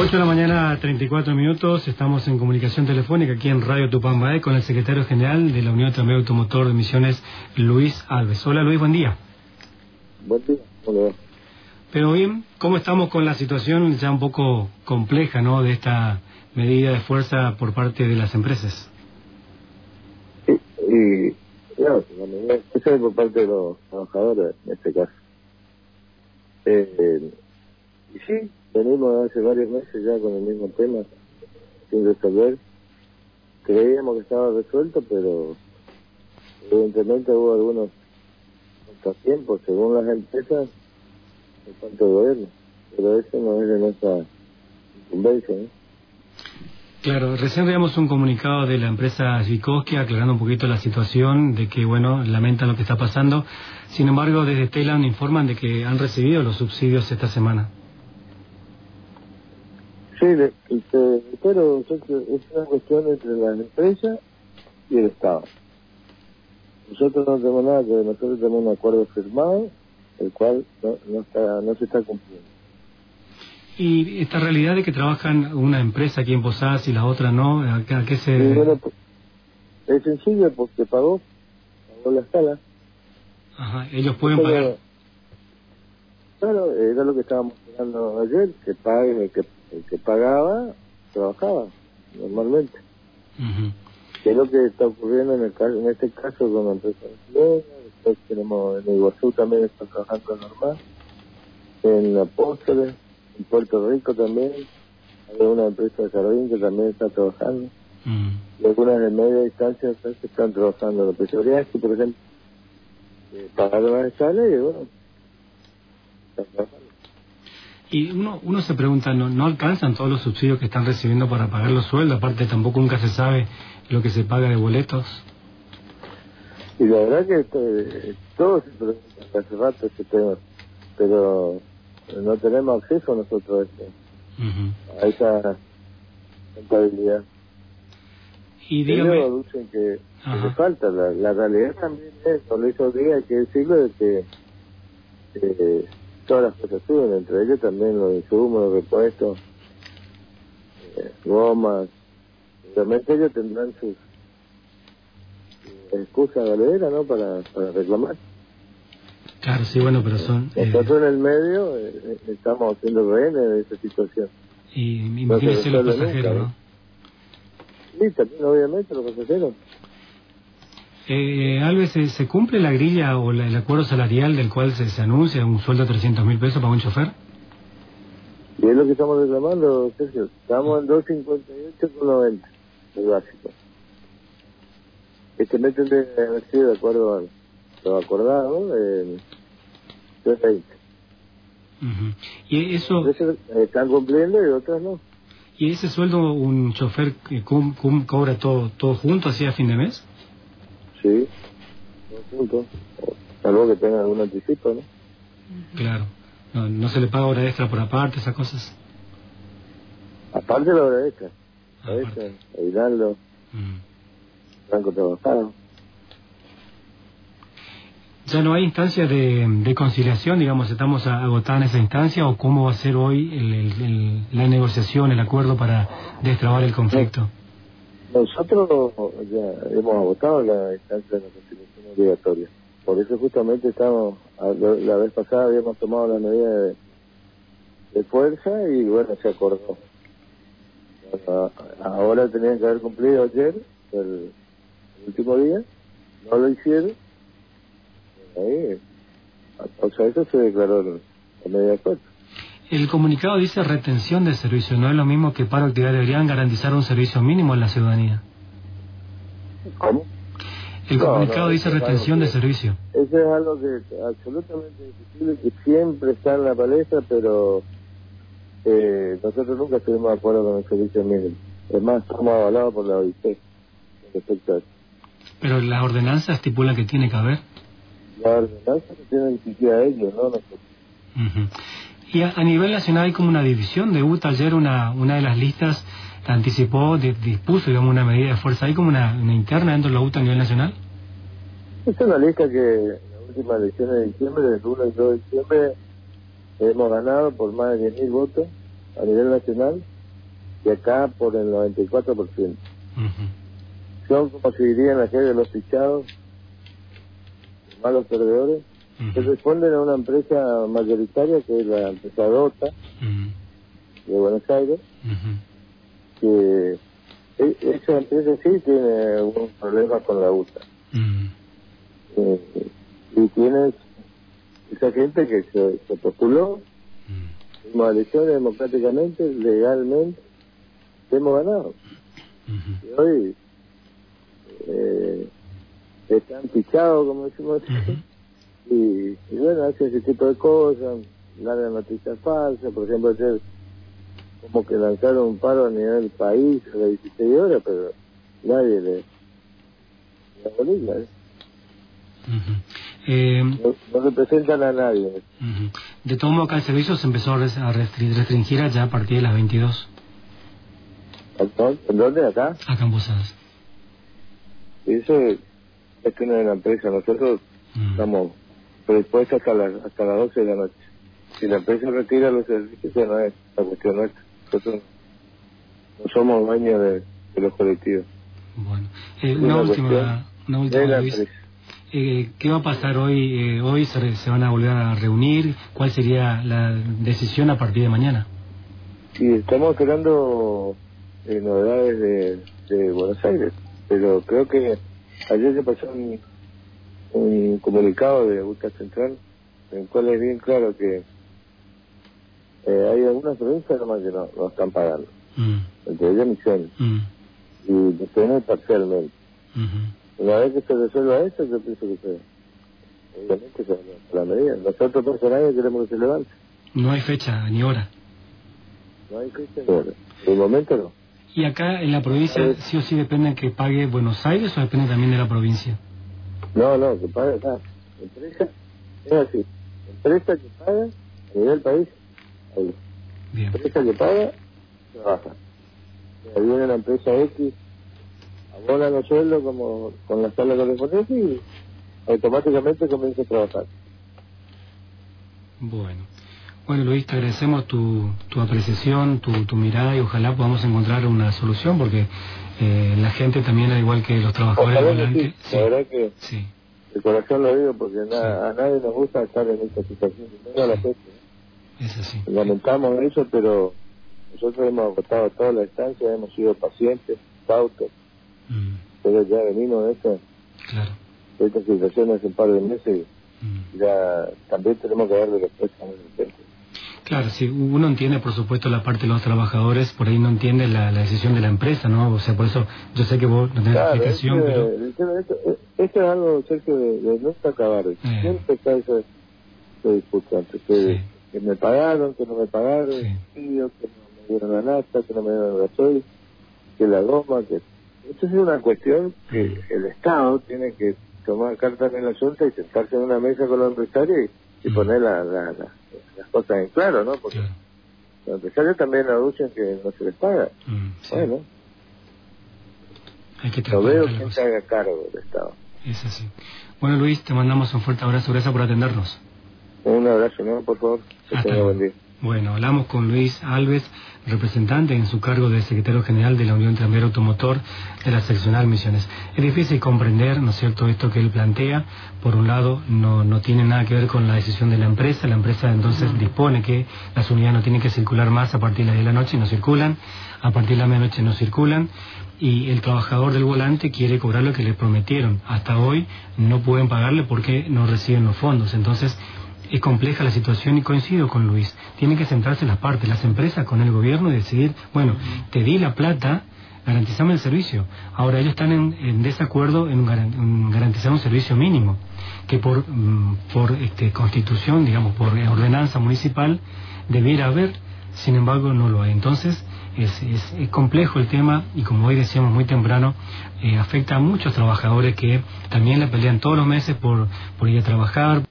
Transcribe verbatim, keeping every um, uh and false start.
ocho de la mañana, treinta y cuatro minutos, estamos en comunicación telefónica aquí en Radio Tupambaé con el secretario general de la Unión Tranvía Automotor de Misiones, Luis Alves. Hola Luis, buen día. Buen día, hola. Pero bien, ¿cómo estamos con la situación ya un poco compleja, ¿no?, de esta medida de fuerza por parte de las empresas? Sí, y claro, la medida de fuerza es por parte de los trabajadores en este caso. Eh, eh, y sí, venimos hace varios meses ya con el mismo tema, sin resolver. Creíamos que estaba resuelto, pero evidentemente hubo algunos contratiempos según las empresas en cuanto al gobierno, pero eso no es de nuestra incumbencia, ¿no? Claro, recién veíamos un comunicado de la empresa Sikorsky aclarando un poquito la situación de que, bueno, lamentan lo que está pasando. Sin embargo, desde Telam informan de que han recibido los subsidios esta semana. Sí, de, de, pero es una cuestión entre las empresas y el Estado. Nosotros no tenemos nada que ver, nosotros tenemos un acuerdo firmado, el cual no, no, está, no se está cumpliendo. Y esta realidad de que trabajan una empresa aquí en Posadas y la otra no, ¿a qué, a qué se...? Y bueno, pues, es sencillo porque pagó, pagó la sala. Ajá, ellos pueden Pero, pagar. Claro, era lo que estábamos esperando ayer, que pague, el que, el que pagaba, trabajaba, normalmente. Uh-huh. Que es lo que está ocurriendo en el caso, en este caso con la empresa brasileña. Después tenemos en Iguazú también está trabajando normal, en Apóstoles, en Puerto Rico también hay una empresa de jardín que también está trabajando, Uh-huh. y algunas de media distancia que están trabajando. La prioridad es que, por ejemplo, eh, pagaron las escalas y bueno, están trabajando. Y uno uno se pregunta, ¿no, ¿no alcanzan todos los subsidios que están recibiendo para pagar los sueldos? Aparte, tampoco nunca se sabe lo que se paga de boletos. Y la verdad que eh, todos se preguntan hace rato este tema, pero no tenemos acceso nosotros a, este, Uh-huh. a esa contabilidad. Y Ellos dígame... aducen que, que le falta. La, la realidad también es, por eso día hay que decirlo, de que eh, todas las cosas suben, entre ellos también los insumos, los repuestos, eh, gomas. Obviamente ellos tendrán sus eh, excusas valeras, ¿no?, para, para reclamar. Claro, sí, bueno, pero son... Nosotros Eh, en el medio eh, estamos haciendo rehenes de esa situación. y No se imagínense los resuelve pasajeros, nunca, ¿no? Sí, también obviamente los pasajeros. Eh, Alves, ¿se, ¿se cumple la grilla o la, el acuerdo salarial del cual se, se anuncia un sueldo de trescientos mil pesos para un chofer? Y es lo que estamos reclamando, Sergio. Estamos en doscientos cincuenta y ocho con noventa, el básico. Este mes tendría que haber sido de acuerdo a lo acordado en trescientos veinte. Uh-huh. Y eso... Entonces, están cumpliendo y otras no. ¿Y ese sueldo un chofer que cum, cum, cobra todo todo junto así a fin de mes? Sí, todo junto. Salvo que tenga algún anticipo, ¿no? Claro. No, no se le paga hora extra por aparte, esas cosas. Aparte la hora extra. La Aparte. extra, aguinaldo, Uh-huh. franco trabajado. ¿Ya no hay instancia de, de conciliación, digamos, estamos agotadas en esa instancia, o cómo va a ser hoy el, el, el, la negociación, el acuerdo para destrabar el conflicto? Nosotros ya hemos agotado la instancia de la conciliación obligatoria. Por eso justamente estamos, la vez pasada habíamos tomado la medida de, de fuerza y bueno, se acordó. Ahora tenían que haber cumplido ayer, el, el último día, no lo hicieron. Ahí, o sea, eso se declaró la medida de fuerza. El comunicado dice retención de servicio, no es lo mismo que paro de actividad, deberían garantizar un servicio mínimo en la ciudadanía. ¿Cómo? El No, comunicado no, dice es retención que, de servicio. Eso es algo que es absolutamente difícil, que siempre está en la palestra, pero eh, nosotros nunca estuvimos de acuerdo con el servicio mínimo. Es más, estamos avalados por la O I T respecto a eso. Pero las ordenanzas estipulan que tiene que haber. La ordenanza que tienen que siquiera ellos, ¿no? Nosotros. Uh-huh. Y a, a nivel nacional hay como una división de U T A. Ayer una, una de las listas anticipó, de, dispuso, digamos, una medida de fuerza. ¿Hay como una, una interna dentro de la U T A a nivel nacional? Es una lista que en las últimas elecciones de diciembre, del uno y dos de diciembre, hemos ganado por más de diez mil votos a nivel nacional. y acá por el noventa y cuatro por ciento. Uh-huh. Son, como se diría en la calle, los pichados, los malos perdedores, uh-huh. que responden a una empresa mayoritaria que es la empresa DOTA, uh-huh. de Buenos Aires, uh-huh. que esa empresa sí tiene algún problema con la U T A. Uh-huh. eh, y tienes esa gente que se, se postuló, uh-huh. hemos elecciones democráticamente, legalmente, que hemos ganado. Uh-huh. Y hoy eh, están pichados, como decimos, uh-huh. y, y bueno, hacen ese tipo de cosas, largan noticias falsas. Por ejemplo, ayer como que lanzaron un paro a nivel país a las dieciséis horas, pero nadie le la bolilla, ¿eh? Uh-huh. eh, no, no representan a nadie. Uh-huh. De todo modo, acá el servicio se empezó a restringir, restringir ya a partir de las veintidós. ¿En dónde? ¿Acá? Acá en Posadas. Eso es cuestión de la empresa. Nosotros uh-huh. estamos predispuestos hasta las, hasta las doce de la noche. Si la empresa retira los servicios, no es la cuestión nuestra. Nosotros no somos dueños de, de los colectivos. Bueno, eh, una, una última, una última Luis. Eh, ¿Qué va a pasar hoy? Eh, ¿Hoy se, se van a volver a reunir? ¿Cuál sería la decisión a partir de mañana? Sí, estamos esperando eh, novedades de, de Buenos Aires, pero creo que ayer se pasó un, un comunicado de U T A Central, en el cual es bien claro que eh, hay algunas provincias nomás que no, no están pagando, mm. entre ellas Misiones, mm. y Misiones parcialmente. Uh-huh. Una vez que se resuelva eso, yo pienso que se, obviamente se va a la medida. Nosotros personalmente queremos que se levante. No hay fecha ni hora. No hay fecha ni hora. De momento no. ¿Y acá en la provincia ver, sí o sí depende que pague Buenos Aires o depende también de la provincia? No, no, que pague acá. Empresa, es así. Empresa que paga a nivel país, ahí. Bien. Empresa que paga, trabaja. Ahí viene la empresa X, abona los sueldos como con la sala correspondiente y automáticamente comienza a trabajar. Bueno. Bueno, Luis, te agradecemos tu, tu apreciación, tu, tu mirada y ojalá podamos encontrar una solución porque eh, la gente también, al igual que los trabajadores ojalá volantes... Sí. Sí. La verdad que sí. El corazón lo digo porque na, sí. a nadie nos gusta estar en esta situación. No la gente. Es así. Lamentamos eso, pero nosotros hemos agotado toda la estancia, hemos sido pacientes, cautos, mm. pero ya venimos de esta, claro. de esta situación hace un par de meses y mm. ya también tenemos que darle respuesta a la gente. Claro, sí, uno entiende, por supuesto, la parte de los trabajadores, por ahí no entiende la, la decisión de la empresa, ¿no? O sea, por eso yo sé que vos no tenés claro, explicación, es que, pero... Esto, esto es algo, Sergio, de, de no acabar. Eh. Siempre está esa, esa disputa, que, sí. que me pagaron, que no me pagaron, sí. que no me dieron la nafta, que no me dieron el gasoil, que la goma, que... Esto es una cuestión que mm. el Estado tiene que tomar cartas en la asunto y sentarse en una mesa con los empresarios y, y mm. poner la... la, la las cosas en claro, ¿no? Porque claro. los empresarios también anuncian que no se les paga. Mm, sí. Bueno, hay que no veo quién se haga cargo del Estado. Es así. Bueno, Luis, te mandamos un fuerte abrazo. Gracias por atendernos. Un abrazo, ¿no? Por favor. Que Hasta tenga buen día. Bueno, hablamos con Luis Alves, representante en su cargo de secretario general de la Unión Tranviaria Automotor de la seccional Misiones. Es difícil comprender, ¿no es cierto?, esto que él plantea. Por un lado, no, no tiene nada que ver con la decisión de la empresa. La empresa entonces dispone que las unidades no tienen que circular más a partir de las diez de la noche y no circulan. A partir de la medianoche no circulan. Y el trabajador del volante quiere cobrar lo que le prometieron. Hasta hoy no pueden pagarle porque no reciben los fondos. Entonces, es compleja la situación y coincido con Luis. Tienen que centrarse las partes, las empresas con el gobierno y decidir, bueno, te di la plata, garantizame el servicio. Ahora ellos están en, en desacuerdo en, en garantizar un servicio mínimo, que por, por este, constitución, digamos, por ordenanza municipal, debiera haber, sin embargo no lo hay. Entonces es, es, es complejo el tema y como hoy decíamos muy temprano, eh, afecta a muchos trabajadores que también le pelean todos los meses por, por ir a trabajar.